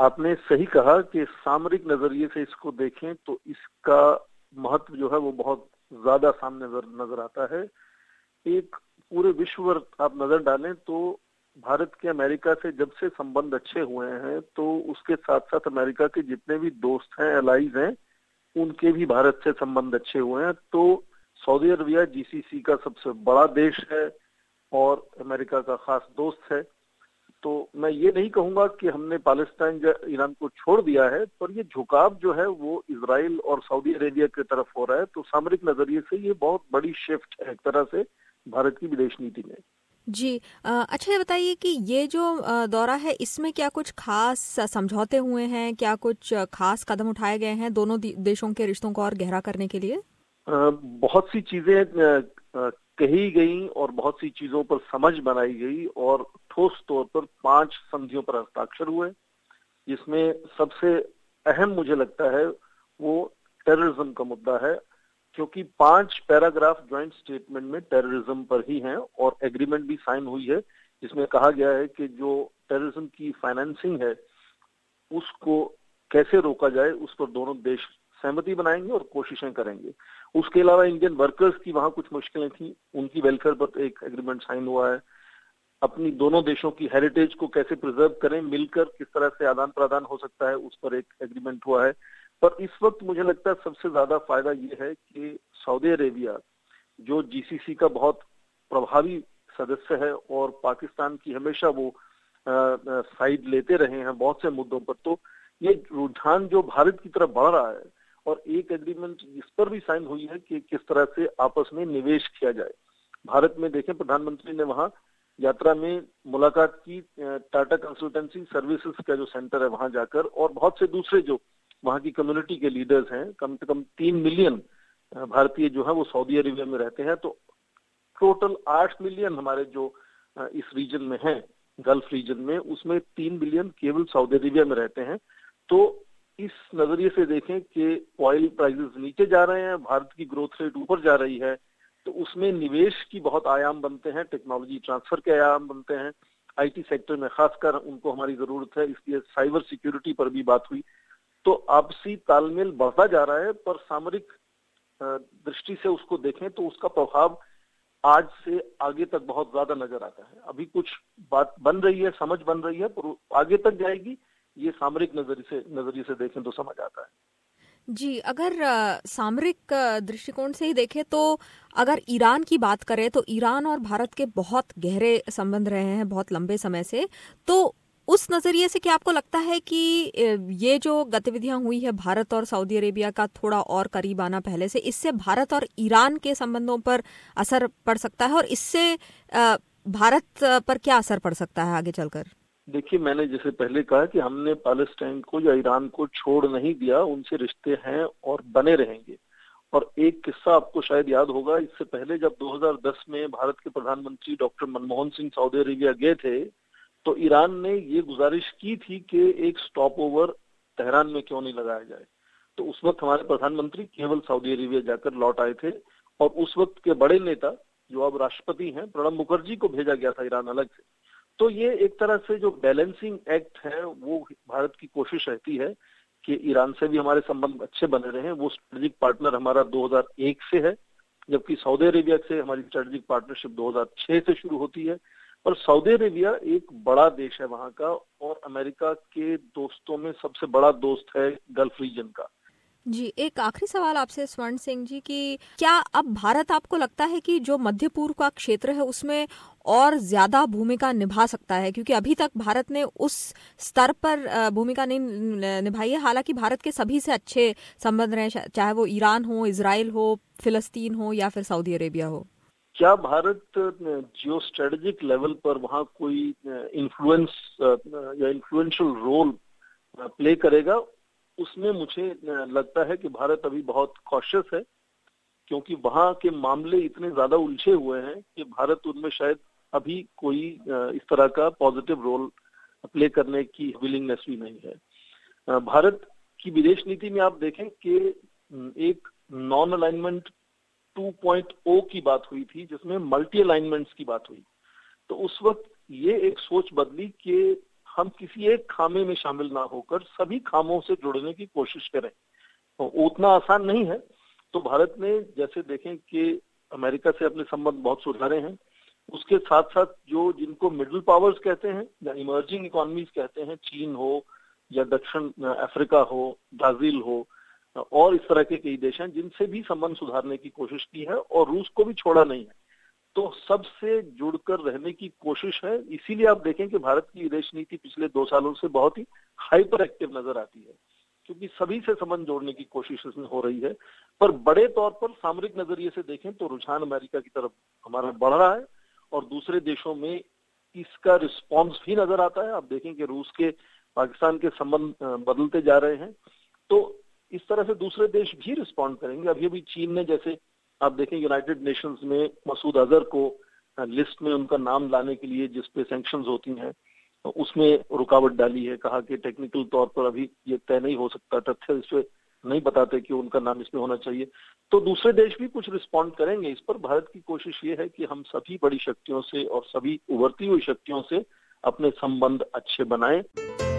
आपने सही कहा कि सामरिक नजरिए से इसको देखें तो इसका महत्व जो है वो बहुत ज्यादा सामने नजर आता है। एक पूरे विश्व पर आप नजर डालें तो भारत के अमेरिका से जब से संबंध अच्छे हुए हैं तो उसके साथ साथ अमेरिका के जितने भी दोस्त हैं, एलाइज हैं, उनके भी भारत से संबंध अच्छे हुए हैं। तो सऊदी अरबिया जीसीसी का सबसे बड़ा देश है और अमेरिका का खास दोस्त है। तो मैं ये नहीं कहूंगा कि हमने पाकिस्तान या ईरान को छोड़ दिया है, पर ये झुकाव जो है वो इजराइल और सऊदी अरेबिया की तरफ हो रहा है। तो सामरिक नजरिए से ये बहुत बड़ी शिफ्ट है एक तरह से भारत की विदेश नीति में। जी। अच्छा, ये बताइए कि ये जो दौरा है इसमें क्या कुछ खास समझौते हुए हैं, क्या कुछ खास कदम उठाए गए हैं दोनों देशों के रिश्तों को और गहरा करने के लिए? बहुत सी चीजें कही गई और बहुत सी चीजों पर समझ बनाई गई और ठोस तौर पर 5 संधियों पर हस्ताक्षर हुए, जिसमें सबसे अहम मुझे लगता है वो टेररिज्म का मुद्दा है, क्योंकि 5 पैराग्राफ ज्वाइंट स्टेटमेंट में टेररिज्म पर ही हैं और एग्रीमेंट भी साइन हुई है, जिसमें कहा गया है कि जो टेररिज्म की फाइनेंसिंग है उसको कैसे रोका जाए उस पर दोनों देश सहमति बनाएंगे और कोशिशें करेंगे। उसके अलावा इंडियन वर्कर्स की वहां कुछ मुश्किलें थी, उनकी वेलफेयर पर एक एग्रीमेंट साइन हुआ है। अपनी दोनों देशों की हेरिटेज को कैसे प्रिजर्व करें, मिलकर किस तरह से आदान प्रदान हो सकता है, उस पर एक एग्रीमेंट हुआ है। पर इस वक्त मुझे लगता है सबसे ज्यादा फायदा ये है कि सऊदी अरेबिया जो जीसीसी का बहुत प्रभावी सदस्य है और पाकिस्तान की हमेशा वो साइड लेते रहे हैं बहुत से मुद्दों पर, तो ये रुझान जो भारत की तरफ बढ़ रहा है और एक एग्रीमेंट इस पर भी साइन हुई है कि किस तरह से आपस में निवेश किया जाए। भारत में देखें, प्रधानमंत्री ने वहां यात्रा में मुलाकात की टाटा कंसल्टेंसी सर्विसेज का जो सेंटर है वहां जाकर, और बहुत से दूसरे जो वहां की कम्युनिटी के लीडर्स हैं, कम से कम 3 मिलियन भारतीय जो है वो सऊदी अरेबिया में रहते हैं। तो टोटल 8 मिलियन हमारे जो इस रीजन में हैं, गल्फ रीजन में, उसमें 3 मिलियन केवल सऊदी अरेबिया में रहते हैं। तो इस नजरिए से देखें कि ऑयल प्राइसेस नीचे जा रहे हैं, भारत की ग्रोथ रेट ऊपर जा रही है, तो उसमें निवेश की बहुत आयाम बनते हैं, टेक्नोलॉजी ट्रांसफर के आयाम बनते हैं। आईटी सेक्टर में खासकर उनको हमारी जरूरत है, इसलिए साइबर सिक्योरिटी पर भी बात हुई। तो आपसी तालमेल बढ़ता जा रहा है, पर सामरिक दृष्टि से उसको देखें तो उसका प्रभाव आज से आगे तक बहुत ज्यादा नजर आता है। अभी कुछ बात बन रही है, समझ बन रही है, पर आगे तक जाएगी, ये सामरिक नजरिए से देखें तो समझ आता है। जी, अगर सामरिक दृष्टिकोण से ही देखें तो अगर ईरान की बात करें तो ईरान और भारत के बहुत गहरे संबंध रहे हैं बहुत लंबे समय से। तो उस नजरिए से क्या आपको लगता है कि ये जो गतिविधियां हुई है भारत और सऊदी अरेबिया का थोड़ा और करीब आना पहले से, इससे भारत और ईरान के संबंधों पर असर पड़ सकता है और इससे भारत पर क्या असर पड़ सकता है आगे चलकर? देखिए, मैंने जैसे पहले कहा कि हमने पैलेस्टाइन को या ईरान को छोड़ नहीं दिया, उनसे रिश्ते हैं और बने रहेंगे। और एक किस्सा आपको शायद याद होगा, इससे पहले जब 2010 में भारत के प्रधानमंत्री doctor Manmohan Singh Saudi Arabia गए थे, तो ईरान ने ये गुजारिश की थी कि एक स्टॉप ओवर तेहरान में क्यों नहीं लगाया जाए। तो उस वक्त हमारे प्रधानमंत्री केवल सऊदी अरेबिया जाकर लौट आए थे, और उस वक्त के बड़े नेता जो अब राष्ट्रपति हैं प्रणब मुखर्जी को भेजा गया था ईरान अलग से। तो ये एक तरह से जो बैलेंसिंग एक्ट है वो भारत की कोशिश रहती है कि ईरान से भी हमारे संबंध अच्छे बने रहे। वो स्ट्रेटेजिक पार्टनर हमारा 2001 से है, जबकि सऊदी अरेबिया से हमारी स्ट्रेटेजिक पार्टनरशिप 2006 से शुरू होती है। और सऊदी अरेबिया एक बड़ा देश है वहां का, और अमेरिका के दोस्तों में सबसे बड़ा दोस्त है गल्फ रीजन का। जी, एक आखिरी सवाल आपसे स्वर्ण सिंह जी कि क्या अब भारत, आपको लगता है कि जो मध्य पूर्व का क्षेत्र है उसमें और ज्यादा भूमिका निभा सकता है? क्योंकि अभी तक भारत ने उस स्तर पर भूमिका नहीं निभाई है। हालांकि भारत के सभी से अच्छे संबंध रहे, चाहे वो ईरान हो, इजराइल हो, फिलिस्तीन हो या फिर सऊदी अरेबिया हो। क्या भारत जियो स्ट्रेटेजिक लेवल पर वहां कोई इन्फ्लुएंस या इन्फ्लुएंशियल रोल प्ले करेगा? उसमें मुझे लगता है कि भारत अभी बहुत कॉशियस है, क्योंकि वहां के मामले इतने ज्यादा उलझे हुए हैं कि भारत उनमें शायद अभी कोई इस तरह का पॉजिटिव रोल प्ले करने की विलिंगनेस भी नहीं है। भारत की विदेश नीति में आप देखें कि एक नॉन अलाइनमेंट 2.0 की बात हुई थी, जिसमें मल्टी अलाइनमेंट्स की बात हुई। तो उस वक्त ये एक सोच बदली कि हम किसी एक खामे में शामिल ना होकर सभी खामों से जुड़ने की कोशिश करें। तो उतना आसान नहीं है। तो भारत ने जैसे देखें कि अमेरिका से अपने संबंध बहुत सुधारे हैं, उसके साथ साथ जो जिनको मिडिल पावर्स कहते हैं या इमर्जिंग इकोनॉमीज कहते हैं, चीन हो या दक्षिण अफ्रीका हो, ब्राजील हो और इस तरह के कई देश हैं जिनसे भी संबंध सुधारने की कोशिश की है और रूस को भी छोड़ा नहीं है। तो सबसे जुड़कर रहने की कोशिश है। इसीलिए आप देखें कि भारत की विदेश नीति पिछले 2 सालों से बहुत ही हाइपर एक्टिव नजर आती है, क्योंकि सभी से संबंध जोड़ने की कोशिश इसमें हो रही है। पर बड़े तौर पर सामरिक नजरिए से देखें तो रुझान अमेरिका की तरफ हमारा बढ़ रहा है और दूसरे देशों में इसका रिस्पॉन्स भी नजर आता है। आप देखें कि रूस के पाकिस्तान के संबंध बदलते जा रहे हैं, तो इस तरह से दूसरे देश भी रिस्पॉन्ड करेंगे। अभी अभी चीन ने, जैसे आप देखें, यूनाइटेड नेशंस में मसूद अजहर को लिस्ट में उनका नाम लाने के लिए जिस पे सैंक्शंस होती हैं उसमें रुकावट डाली है। कहा कि टेक्निकल तौर पर अभी ये तय नहीं हो सकता, तथ्य इस पे नहीं बताते कि उनका नाम इसमें होना चाहिए। तो दूसरे देश भी कुछ रिस्पॉन्ड करेंगे इस पर। भारत की कोशिश ये है कि हम सभी बड़ी शक्तियों से और सभी उभरती हुई शक्तियों से अपने संबंध अच्छे बनाएं।